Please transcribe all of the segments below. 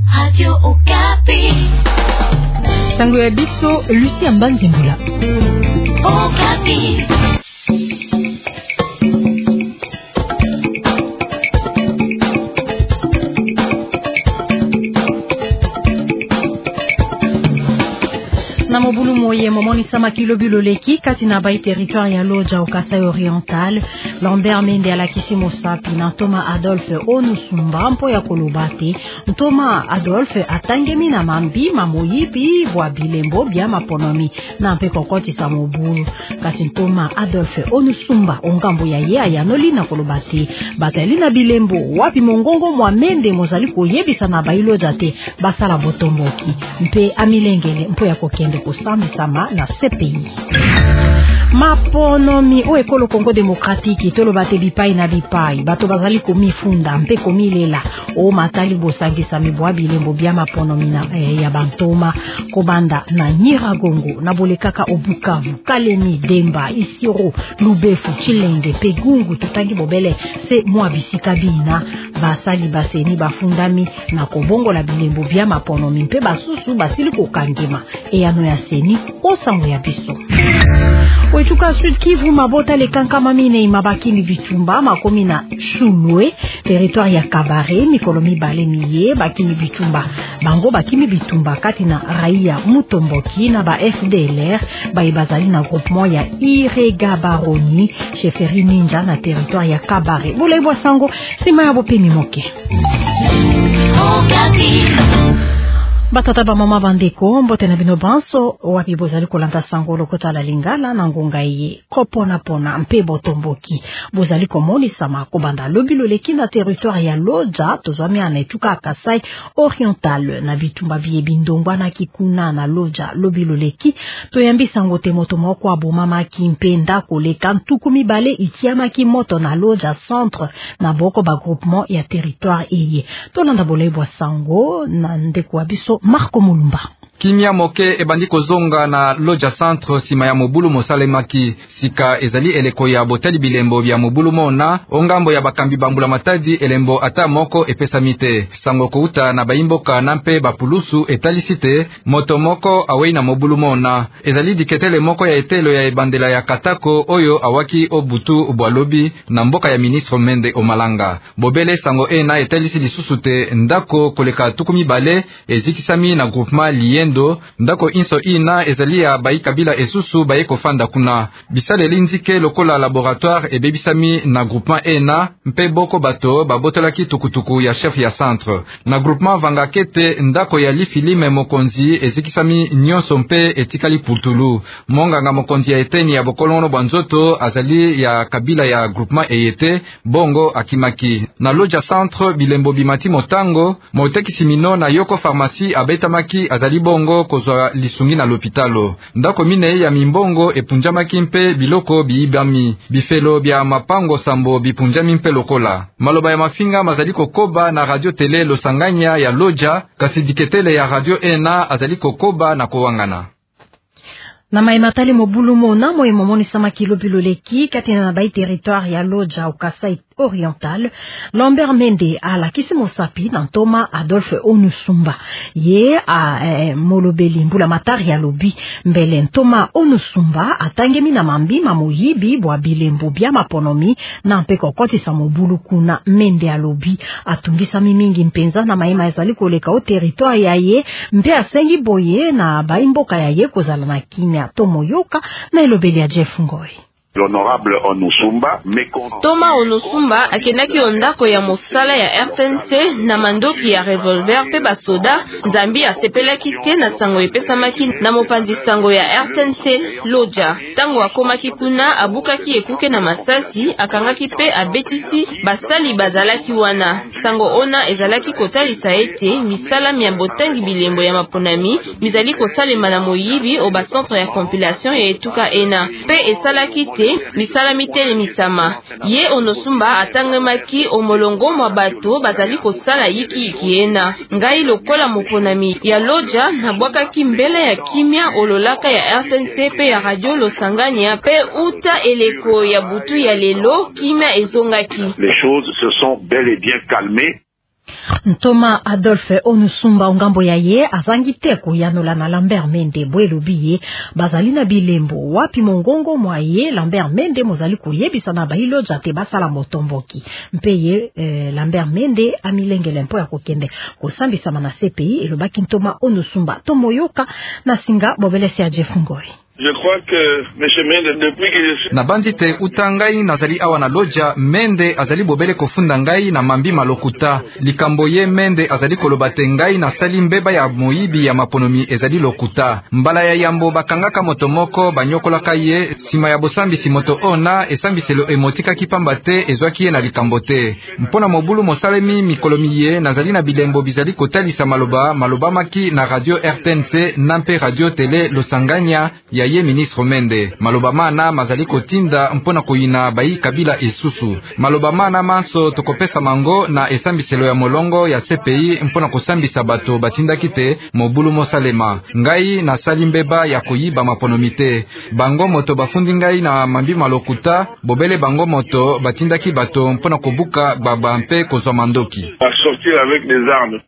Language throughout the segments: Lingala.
Radio Okapi. Tango ya biso Lucie Mbanzingula. Okapi. Na mobulu moye momoni sama kilobilo leki kati na bai territoire ya Lodja au Kasai Oriental. Lambert Mende alakisi mosapi na Ntoma Adolphe Onusumba mpo ya kolobate. Ntoma Adolphe atangemi na mambi mamoyibi bwa bilembo bya maponomi na mpe kokoti sa mobulu. Kasi Ntoma Adolphe Onusumba ongambo ya ye ayanoli na kolobate. Batali na bilembo wapi mongongo mwa Mende mozali koyebisa na bai Lodja te basala botomboki. Mpe amilengele mpo ya kokende kosambisama na CPI. Maponomi o ekolo Congo Démocratique tolo bate bipai na bipai bato bazali komifunda mpe komilela o matali bosangisa mibwa bilembo bya maponomi na ya Bantoma kobanda na Nyiragongo na bolekaka Obukavu Kalemi Demba Isiro Lubefu Chilenge Pegungu tutangi bobele se mwa bisika bina basali baseni bafundami na kobongo la bilembo bya maponomi mpe basusu basili kokangema eyano ya seni osango ya biso. Oituka Sud Kivu mabota le kankama mine mabakini bitumba makomi na Chulwe territoire ya Kabare mikolomi bale miye bakini bitumba bango bakimi bitumba kati na raia Mutomboki na ba FDLR bazali na groupement ya Iregabaroni chefferie Ninja na territoire ya Kabare boleibwa sango sima ya bopemi moke. Batata ba mama bandeko mbote na bino banso wapi bozali kolanda sango lokota la lingala na ngonga ye kopona pona mpe botomboki bozali komonisa makobanda lobilo leki na territoire ya Lodja tozwami anaituka Kasai Oriental na bitumba biye bindongwa na kikuna na Lodja lobilo leki toyambisa ngote moto moko abomama kimpenda koleka ntukumi bale itiama ki moto na Lodja centre na boko ba groupement ya territoire eye tolanda bolebwa sango na ndeko abiso Marco Mulumba. Kimia moke ebandi kozonga na Lodja centre sima ya mobulu mosalemaki sika ezali eleko ya botali bilembo bya mobulu mona ongambo ya bakambi bambula matadi elembo ata moko epesamite sango kouta na baimboka na mpe bapulusu etalisite moto moko awei na mobulu mona ezali diketele moko ya etelo ya ebandela ya Katako oyo awaki obutu bwalobi na mboka ya ministre Mende Omalanga bobele sango na etalisi lisusu te ndako koleka tukumi bale ezikisami na groupement lien ndako inso ina ezalia bai kabila esusu baye kofanda kuna bisale linzike lokola laboratoire ebebisami na groupement ena mpe boko bato babotolaki tukutuku ya chef ya centre na groupement vangakete ndako ya Lifilime mokonzi ezikisami nyonso mpe etikali pultulu monganga mokonzi ya eteni ya bokolono bwanzoto azali ya kabila ya groupement eyete bongo akimaki na Lodja centre bilembo bimati motango motekisi mino na Yoko pharmacie abetamaki azali bongo kozwa lisungi na lopitalo ndako mine ya mimbongo epunjamaki mpe biloko biibami bifelo bya mapango sambo bipunjami mpe lokola maloba ya mafinga mazali kokoba na radio tele Losanganya ya Lodja kasi diketele ya radio ena azali kokoba na kowangana na maimatali mobulu mona moye momoni sama kilobilo leki kati na bai territoire ya Lodja au Kasai Oriental. Lambert Mende alakisi mosapi na Ntoma Adolphe Onusumba ye molobeli mbula matari ya lobi mbele Ntoma Onusumba atangemi na mambi mamoyibi bwa bilembo bya maponomi na mpe kokoti sa mobulu kuna Mende alobi atungisa mingi mpenza na maima ezali koleka o territoire ya ye mpe asengi boye na baimboka ya ye kozala na kimia tomoyoka na elobeli ya Jeff Ngoy. L'honorable Onusumba Toma Onusumba akendaki ondako ya mosala ya RTNC na mandoki ya revolver pe basoda Nzambi asepelaki te na sango epesamaki na mopanzi sango ya RTNC Lodja tango akomaki kuna abukaki ekuke na masasi akangaki pe abetisi basali bazalaki wana sango ona ezalaki kotalisa ete misala mya botangi bilembo ya maponami mizali kosalema na moyibi o ba centre ya compilation ya etuka ena pe esalaki te misala mitele misama ye Onusumba atangemaki omolongo mwa bato bazali kosala yiki ena ngai lokola moponami ya Lodja nabwakaki mbele ya kimia ololaka ya RTNC pe ya radio Losanganya pe uta eleko ya butu ya lelo kimia ezongaki. Les choses se sont bel et bien calmées. Ntoma Adolphe Onusumba ngambo ya ye azangi teko yanola na Lambert Mende bwelo biye bazali na bilembo wapi mongongo mwa ye Lambert Mende mozali koyebisa na bahilo jate basala motomboki mpeye Lambert Mende amilengele mpo ya kokende kosambisa na CPI elobaki Ntoma Onusumba tomoyoka na singa bobelesi ya Jeff Ngoi. Je crois que M. Mende, depuis que je suis... Na bandite utangai nazali awa na loja Mende azali bobele kofunda ngai na mambi malokuta. Likambo ye Mende azali kolobate ngai na sali mbeba ya moyibi ya maponomi ezali lokuta. Mbala ya yambo bakangaka motomoko banyokolaka ye sima ya bosambisi moto ona esambiselo emotika kipamba te ezwaki ye na likambo te. Mpona mobulu mosalemi mikolomi ye nazali na bilembo bizali kotalisa maloba maki na radio RTNC nampe radio tele Losanganya ya ye ministre Mende. Maloba mana mazali kotinda mpona koyina bayi kabila esusu. Maloba mana manso tokopesa mango na esambiselo ya molongo ya CPI mpona kosambisa bato batindaki te mobulu mosalema. Ngai na sali mbeba ya koyiba maponomite. Bango moto bafundi ngai na mambi malokuta bobele bango moto batindaki bato mpona kobuka baba mpe kozwa mandoki. À sortir avec des armes.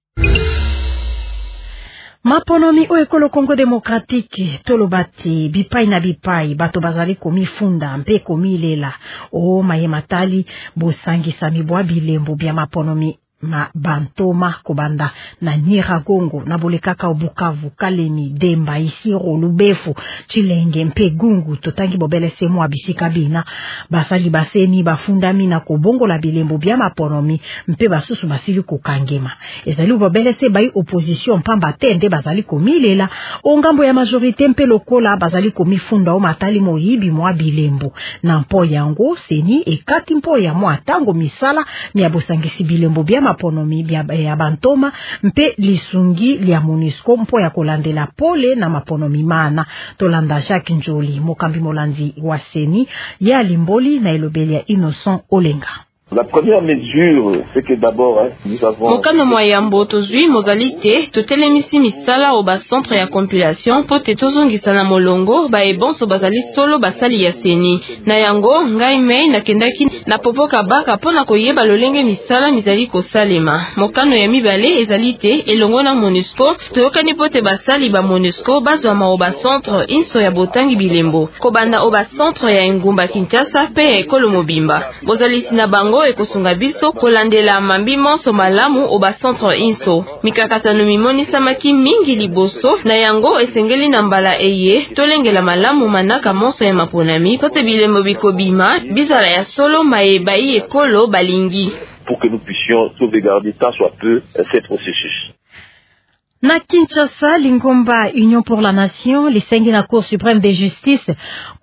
Maponomi o ekolo Congo Démocratique tolobati bipai na bipai bato bazali komifunda mpe komilela o mayematali bosangisa mibwa bilembo bya maponomi ma bantoma kobanda na Nyiragongo na bolekaka Bukavu Kalemi Demba Isiro Lubefu Chilenge mpe Gungu totangi bobele semo abisika bina basali baseni bafundami na kobongola bilembo bya maponomi mpe basusu basili kokangema ezali bobele se bai opposition pamba tende bazali komilela ongambo ya majorité mpe lokola bazali komifunda o matali moyibi mwa bilembo na mpo yango seni ekati mpo ya mwa tango misala ni abosangisi bilembo bya maponomi ya bantoma mpe lisungi lia MONUSCO mpo ya kolandela pole na maponomi mana tolanda Jacques Njoli mokambi molanzi wa seni ya limboli na elobeli ya Innocent Olenga. La première mesure, c'est que d'abord, nous avons... Mokano moyambo tozui mozalite totelemisi misala o ba centre ya compilation po te tozongisa na molongo ba ebonso bazali solo basali ya seni na yango ngai mei nakendaki na popoka baka pona koyeba lolenge misala mizali kosalema. Mokano ya mibale ezalite elongo na MONUSCO toyokani po te basali ba MONUSCO bazwa o ba centre inso ya botangi bilembo kobanda o ba centre ya Ngumba Kinshasa pe ekolo mobimba bozaliti na bango ekosunga biso kolandela mambi monso malamu oba centre inso mikakatano mimoni samaki mingi liboso na yango esengeli na mbala eye tolengela malamu manaka monso ya maponami pote bilembo bikobima bizala ya solo mayebai ekolo balingi pour que nous puissions sauvegarder tant soit peu ces processus. Na Kinshasa, Lingomba Union pour la Nation, lisengi na Cour suprême de justice,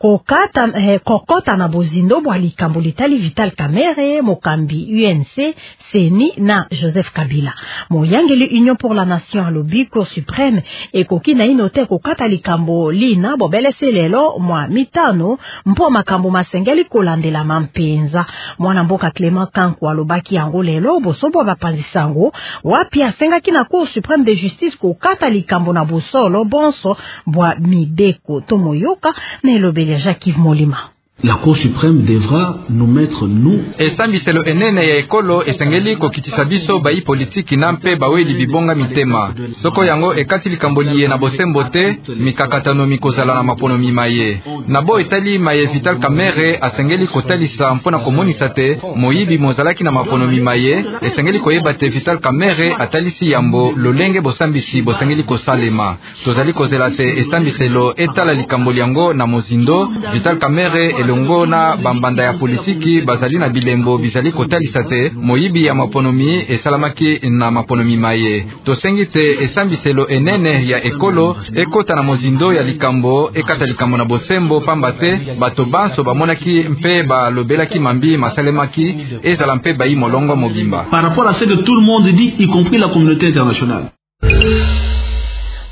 kokota na bozindo bwa likambo litali Vital Kamerhe, mokambi UNC, Seni na Joseph Kabila. Moyangeli Union pour la Nation alobi Cour suprême, ekoki na inote kokata likambo lina bobele selelo mwa mitano, mpo makambo masengeli kolandela mampenza. Mwana mboka Clément Kanku alobaki yango lelo, bosobo bapanzisango, wapi asengaki na Cour suprême de justice kokata likambo na bosolo bonso bwa mibeko tomoyoka na elobeli Jacques Molima. La Cour suprême devra nous mettre nous. Esambiselo enene ya ekolo esengeli kokitisa biso bayi politiki nampe baweli bibonga mitema. Soko yango ekati likamboliye na bosembo te mikakatano mikozala na maponomi maye. Nabo etali maye Vital Kamerhe asengeli kotalisa mpona komonisa te moyibi mozalaki na maponomi maye esengeli koyeba te Vital Kamerhe atalisi yambo lolenge bosambisi bosengeli kosalema. Tozali kozela te esambiselo etala likamboli yango na mozindo Vital Kamerhe longo na bambanda ya politiki bazali na bilembo bizali kotalisa te moyibi ya maponomi esalamaki na maponomi maye. Tosengi te esambiselo enene ya ekolo ekota na mozindo ya likambo ekata likambo na bosembo pamba te bato banso bamonaki mpe balobelaki mambi masalemaki ezala mpe bayi molongo mobimba. Par rapport à ce que tout le monde dit, y compris la communauté internationale.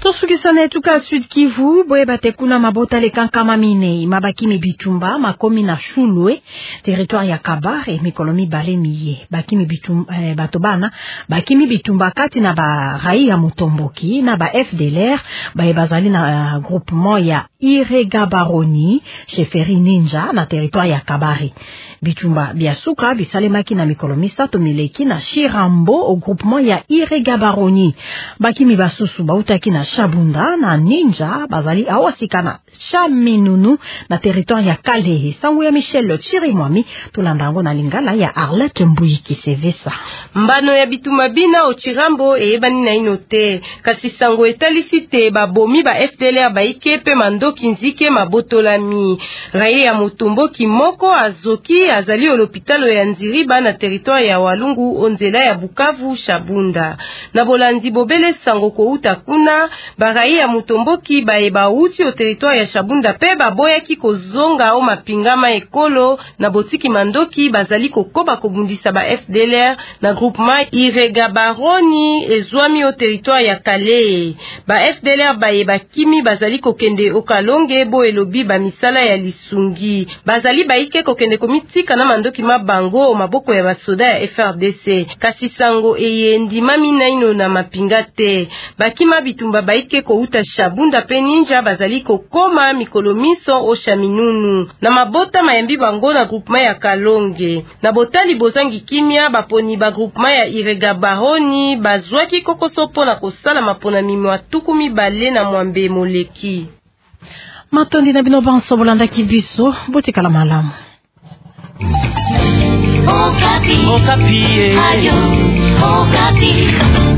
Tosukisana tuka Sud Kivu boye batekuna mabota le kankama minei mabaki mibitumba makomi na Shulwe territoire ya Kabare mikolomi bale miye baki mibitumba batobana baki mibitumba kati na ba raia Mutomboki na ba FDLR baye bazali na groupement ya Irega Baroni cheferi Ninja na territoire ya Kabare bitumba biasuka bisalemaki na mikolomi sato mileki na Shirambo au groupement ya Irega Baroni baki mibasusu bautaki na Shabunda na Ninja bazali awasikana Chaminunu na territoire ya Kalehe sangu ya Michel Chirimwami tulandango na lingala ya Arlette Mbuyiki Sevesa mbano ya bituma bina o Chirambo eyebani na inote kasi sango etalisite babomi ba FDLR baike pe mandoki nzike mabotolami raye ya Mutomboki moko azoki azali au l'hôpital ya Nziriba na territoire ya Walungu onzela ya Bukavu Shabunda na bolandi bobele sango ko utakuna barayi ya Mutomboki baeba uti au territoire ya Shabunda pe baboyaki kozonga o mapingama ekolo na botiki mandoki bazali kokoba kobundisa ba FDLR na groupement Irega Baroni ezwami au territoire ya Kale ba FDLR baeba kimi bazali kokende okalonge bo elobi ba misala ya lisungi bazali baike kokende komitika na mandoki mabango maboko ya basoda ya FRDC kasi sango eyendi mami naino na mapinga te bakima bitumba baike ko uta Shabunda pe Ninja bazali kokoma mikolomiso o Chaminunu na mabota mayembi bango na groupement ya Kalonge na botali bozangi kimia baponi ba groupement ya Irega Baroni bazwaki kokosopo na kosala mapona mimwa tukumi bale na mwambe moleki matondi na bino banso bolanda kibiso botikala malamu Okapi. Okapi. Ayo. Okapi.